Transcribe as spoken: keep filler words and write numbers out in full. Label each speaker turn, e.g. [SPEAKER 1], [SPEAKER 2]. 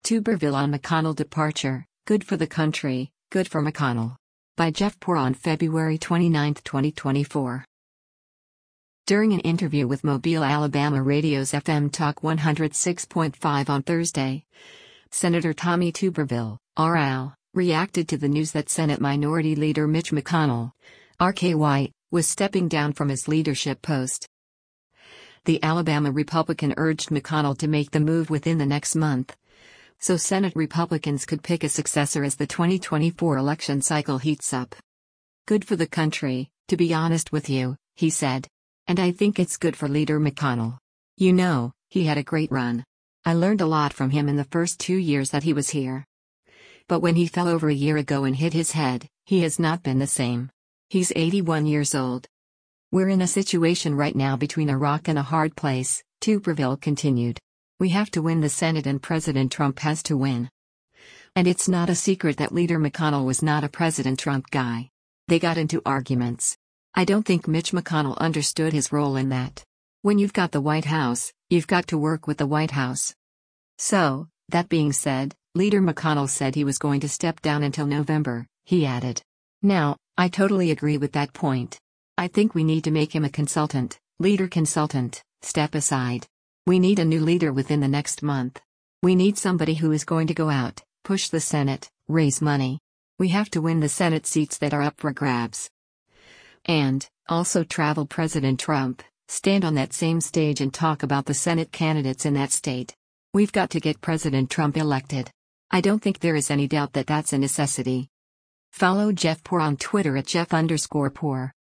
[SPEAKER 1] Tuberville on McConnell departure, good for the country, good for McConnell. By Jeff Poor on February twenty-ninth, twenty twenty-four. During an interview with Mobile, Alabama Radio's F M Talk one oh six point five on Thursday, Senator Tommy Tuberville, R L, reacted to the news that Senate Minority Leader Mitch McConnell, R K Y, was stepping down from his leadership post. The Alabama Republican urged McConnell to make the move within the next month, so Senate Republicans could pick a successor as the twenty twenty-four election cycle heats up. Good for the country, to be honest with you, he said. And I think it's good for Leader McConnell. You know, he had a great run. I learned a lot from him in the first two years that he was here. But when he fell over a year ago and hit his head, he has not been the same. He's eighty-one years old. We're in a situation right now between a rock and a hard place, Tuberville continued. We have to win the Senate and President Trump has to win. And it's not a secret that Leader McConnell was not a President Trump guy. They got into arguments. I don't think Mitch McConnell understood his role in that. When you've got the White House, you've got to work with the White House. So, that being said, Leader McConnell said he was going to step down until November, he added. Now, I totally agree with that point. I think we need to make him a consultant, leader consultant, step aside. We need a new leader within the next month. We need somebody who is going to go out, push the Senate, raise money. We have to win the Senate seats that are up for grabs. And, also travel President Trump, stand on that same stage and talk about the Senate candidates in that state. We've got to get President Trump elected. I don't think there is any doubt that that's a necessity. Follow Jeff Poor on Twitter at Jeff underscore Poor.